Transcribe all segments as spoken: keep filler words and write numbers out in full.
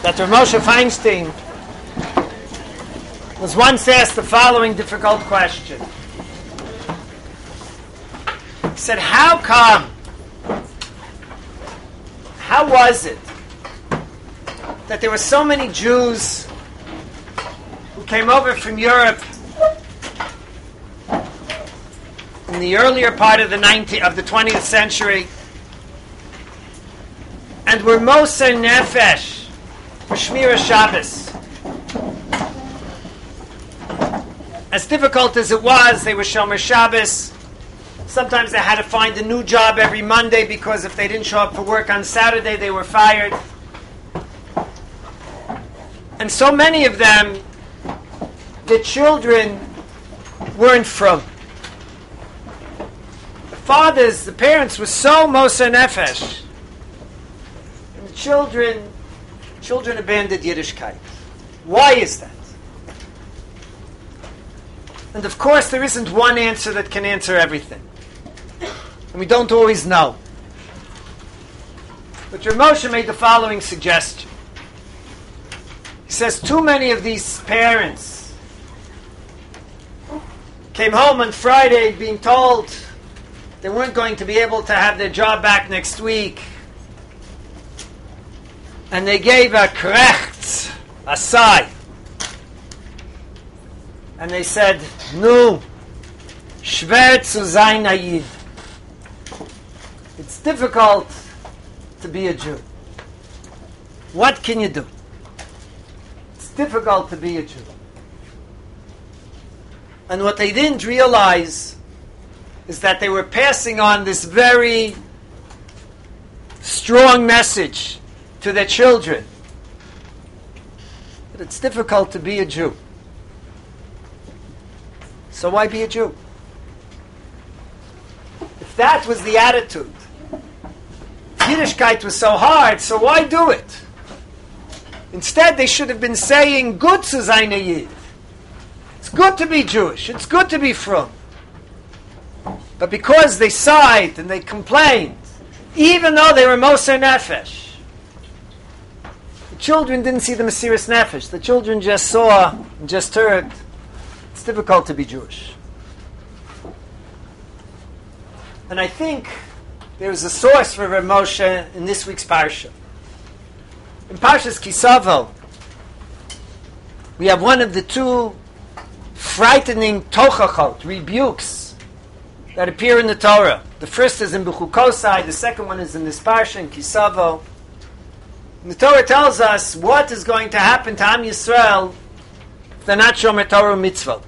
that Rav Moshe Feinstein was once asked the following difficult question. He said, how come, how was it that there were so many Jews who came over from Europe in the earlier part of the nineteenth of the twentieth century and were Moser Nefesh for Shmira Shabbos? As difficult as it was, they were Shomer Shabbos. Sometimes they had to find a new job every Monday because if they didn't show up for work on Saturday, they were fired. And so many of them, the children weren't from. The fathers, the parents were so Moser Nefesh. And the children, children abandoned Yiddishkeit. Why is that? And of course, there isn't one answer that can answer everything. And we don't always know. But Rav Moshe made the following suggestion. He says, too many of these parents came home on Friday being told they weren't going to be able to have their job back next week. And they gave a krecht, a sigh. And they said, "Nu, schwer zu sein a Yid." It's difficult to be a Jew. What can you do? It's difficult to be a Jew. And what they didn't realize is that they were passing on this very strong message to their children. But it's difficult to be a Jew. So why be a Jew? If that was the attitude, Yiddishkeit was so hard, so why do it? Instead, they should have been saying, good zu sein a Yid. It's good to be Jewish. It's good to be frum. But because they sighed and they complained, even though they were Moser Nefesh, the children didn't see the Mesiras Nefesh. The children just saw and just heard, it's difficult to be Jewish. And I think there's a source for Rav Moshe in this week's Parsha. In Parshas Kisavo, we have one of the two frightening tochachot, rebukes, that appear in the Torah. The first is in Bechukosai, the second one is in this Parsha, in Kisavo. And the Torah tells us what is going to happen to Am Yisrael if they're not Shomer Torah mitzvot.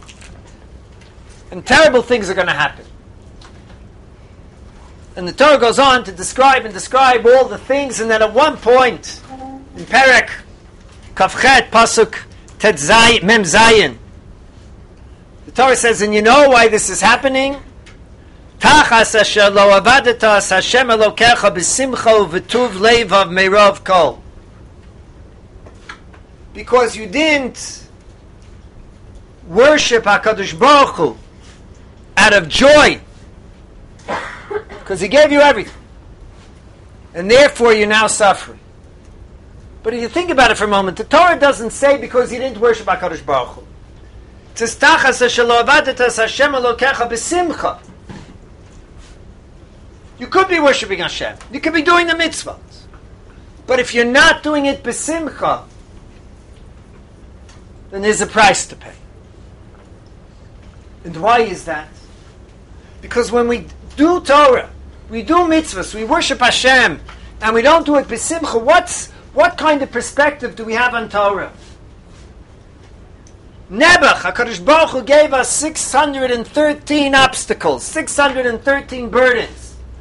And terrible things are going to happen. And the Torah goes on to describe and describe all the things, and then at one point, in Perek, Kafchet, Pasuk, Tet Zay, Mem Zayin, the Torah says, and you know why this is happening? Tachas asher lo avadetas Hashem Elokecha b'simcha u'v'tuv leivav meirav kol. Because you didn't worship HaKadosh Baruch Hu out of joy, because He gave you everything, and therefore you're now suffering. But if you think about it for a moment, the Torah doesn't say because you didn't worship HaKadosh Baruch Hu. It says, Tachas asher lo avadetas Hashem Elokecha b'simcha. You could be worshiping Hashem. You could be doing the mitzvot. But if you're not doing it b'simcha, then there's a price to pay. And why is that? Because when we do Torah, we do mitzvahs, we worship Hashem, and we don't do it b'simcha, what's, what kind of perspective do we have on Torah? Nebuch, HaKadosh Baruch Hu gave us six hundred thirteen obstacles, six hundred thirteen burdens.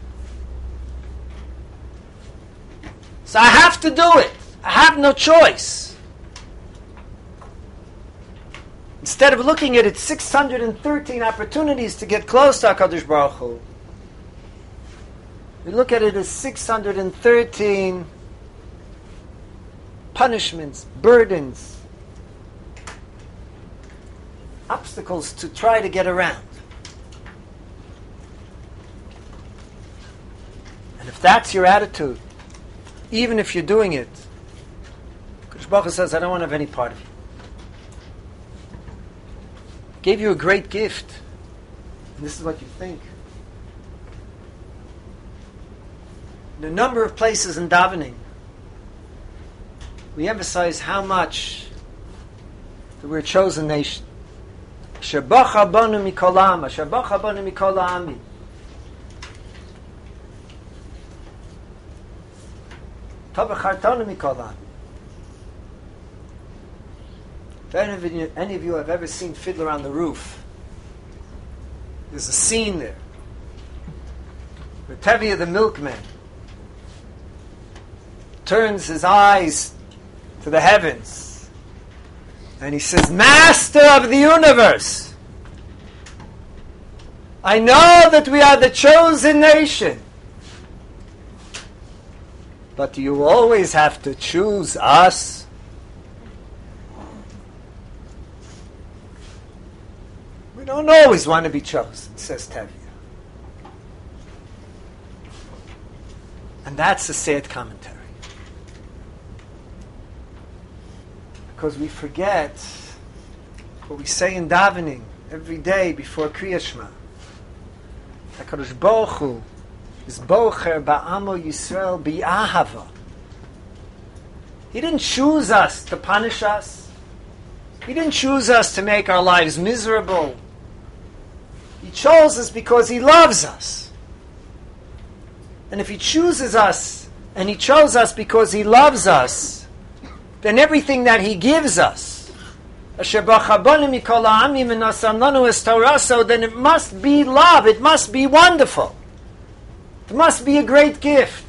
So I have to do it. I have no choice. Instead of looking at it, six hundred thirteen opportunities to get close to HaKadosh Baruch Hu, we look at it as six hundred thirteen punishments, burdens, obstacles to try to get around. And if that's your attitude, even if you're doing it, Baruch Hu says, I don't want to have any part of you. Gave you a great gift. And this is what you think. In a number of places in davening, we emphasize how much that we're a chosen nation. Asher bacha banu mikol ha'am, asher bacha banu mikol ha'ami. Tov v'chartanu mikol ha'ami. If any of, you, any of you have ever seen Fiddler on the Roof, there's a scene there where Tevye the milkman turns his eyes to the heavens and he says, Master of the universe, I know that we are the chosen nation, but you always have to choose us. We don't always want to be chosen, says Tevye. And that's the sad commentary. Because we forget what we say in davening every day before Kriya Shema. HaKadosh Baruch Hu is bocher ba'amo Yisrael bi'ahava. He didn't choose us to punish us. He didn't choose us to make our lives miserable. He chose us because He loves us. And if He chooses us, and He chose us because He loves us, then everything that He gives us, then it must be love, it must be wonderful. It must be a great gift.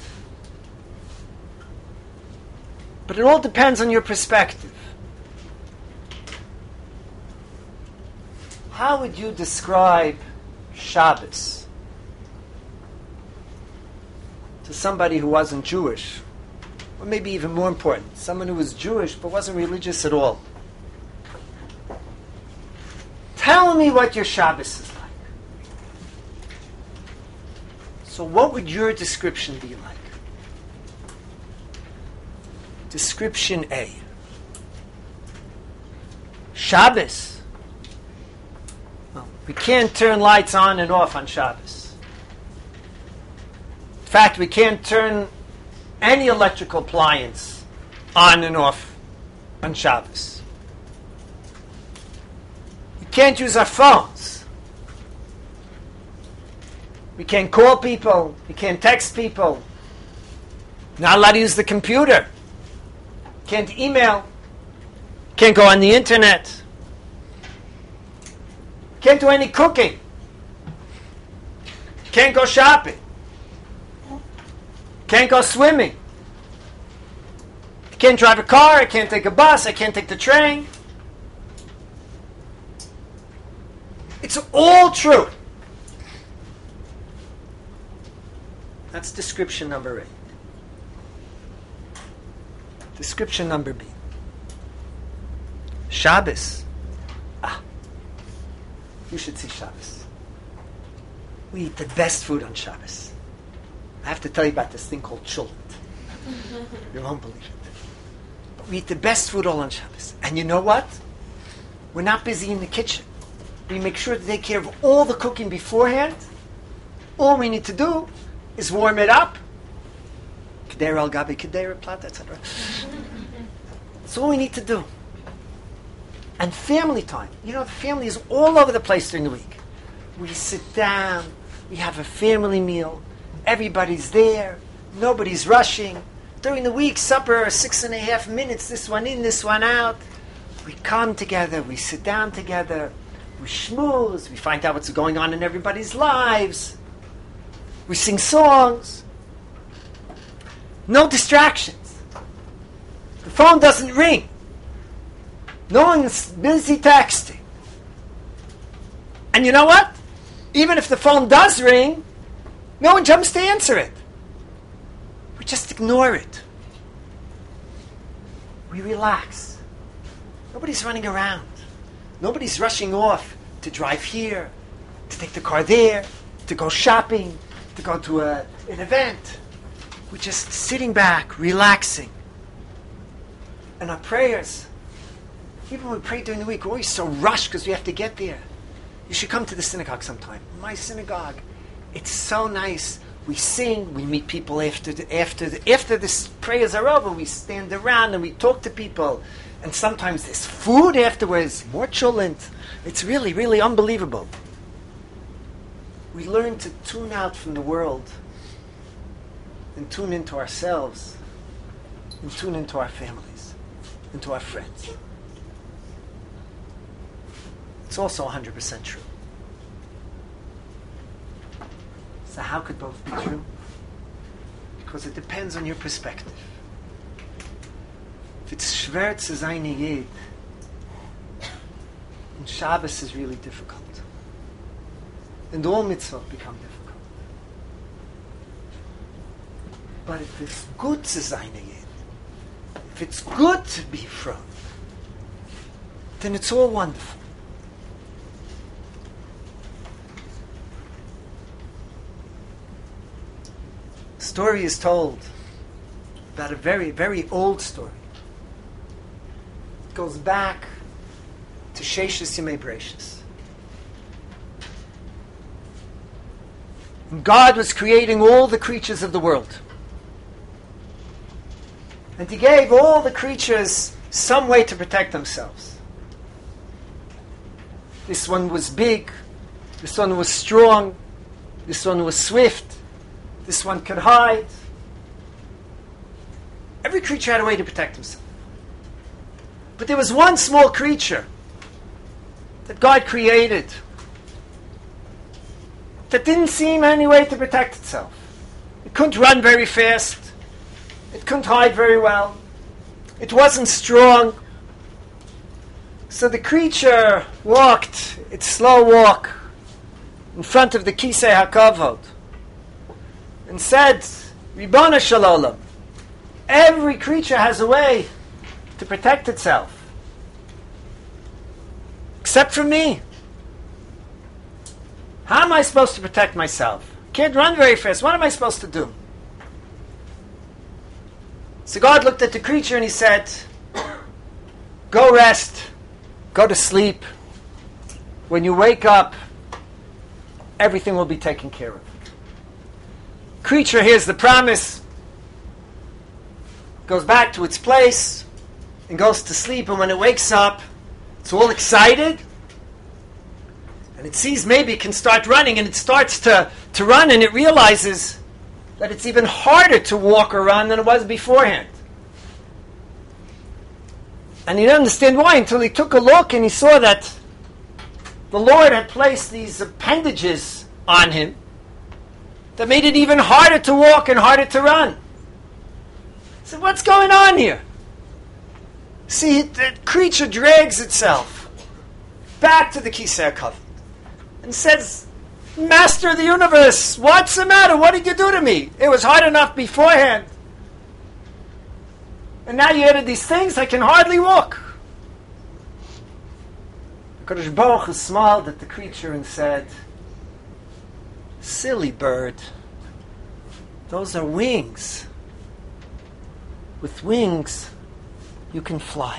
But it all depends on your perspective. How would you describe Shabbos to somebody who wasn't Jewish? Or maybe even more important, someone who was Jewish but wasn't religious at all. Tell me what your Shabbos is like. So what would your description be like? Description A. Shabbos. Well, we can't turn lights on and off on Shabbos. In fact, we can't turn any electrical appliance on and off on Shabbos. We can't use our phones. We can't call people. We can't text people. Not allowed to use the computer. Can't email. Can't go on the internet. Can't do any cooking. Can't go shopping. Can't go swimming. I can't drive a car. I can't take a bus. I can't take the train. It's all true. That's description number eight. Description number B. Shabbos. Ah. You should see Shabbos. We eat the best food on Shabbos. I have to tell you about this thing called chulent. You won't believe it. But we eat the best food all on Shabbos. And you know what? We're not busy in the kitchen. We make sure to take care of all the cooking beforehand. All we need to do is warm it up. Kedera al gabi kedera, plat, et cetera. That's all we need to do. And family time. You know, the family is all over the place during the week. We sit down. We have a family meal. Everybody's there. Nobody's rushing. During the week, supper, six and a half minutes, this one in, this one out. We come together. We sit down together. We schmooze. We find out what's going on in everybody's lives. We sing songs. No distractions. The phone doesn't ring. No one's busy texting. And you know what? Even if the phone does ring, no one jumps to answer it. We just ignore it. We relax. Nobody's running around. Nobody's rushing off to drive here, to take the car there, to go shopping, to go to a, an event. We're just sitting back, relaxing. And our prayers, even when we pray during the week, we're always so rushed because we have to get there. You should come to the synagogue sometime. My synagogue, it's so nice. We sing, we meet people after the, after the, after the prayers are over. We stand around and we talk to people. And sometimes there's food afterwards, more cholent. It's really, really unbelievable. We learn to tune out from the world and tune into ourselves and tune into our families, into our friends. It's also one hundred percent true. So how could both be true? Because it depends on your perspective. If it's schwer zu sein Yid, and Shabbos is really difficult, and all mitzvot become difficult. But if it's good to sein Yid, if it's good to be from, then it's all wonderful. Story is told about a very, very old story. It goes back to Sheshis Yemei Bereshis. God was creating all the creatures of the world. And He gave all the creatures some way to protect themselves. This one was big. This one was strong. This one was swift. This one could hide. Every creature had a way to protect himself. But there was one small creature that God created that didn't seem any way to protect itself. It couldn't run very fast. It couldn't hide very well. It wasn't strong. So the creature walked its slow walk in front of the Kisei HaKavod and said, Ribbono Shel Olam, every creature has a way to protect itself. Except for me. How am I supposed to protect myself? Can't run very fast. What am I supposed to do? So God looked at the creature and He said, go rest. Go to sleep. When you wake up, everything will be taken care of. Creature hears the promise, goes back to its place, and goes to sleep. And when it wakes up, it's all excited, and it sees maybe it can start running, and it starts to, to run, and it realizes that it's even harder to walk or run than it was beforehand. And he didn't understand why until he took a look and he saw that the Lord had placed these appendages on him that made it even harder to walk and harder to run. So what's going on here? See, the creature drags itself back to the Kisei HaKavod and says, Master of the universe, what's the matter? What did you do to me? It was hard enough beforehand. And now you added these things, I can hardly walk. HaKadosh Baruch Hu smiled at the creature and said, silly bird, those are wings. With wings, you can fly.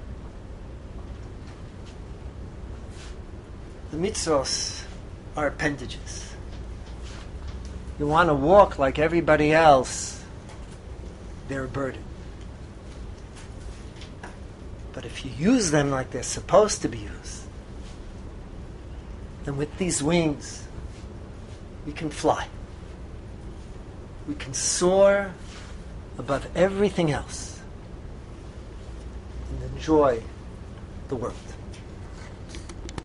The mitzvos are appendages. You want to walk like everybody else, they're a burden. But if you use them like they're supposed to be used, then with these wings, we can fly. We can soar above everything else and enjoy the world.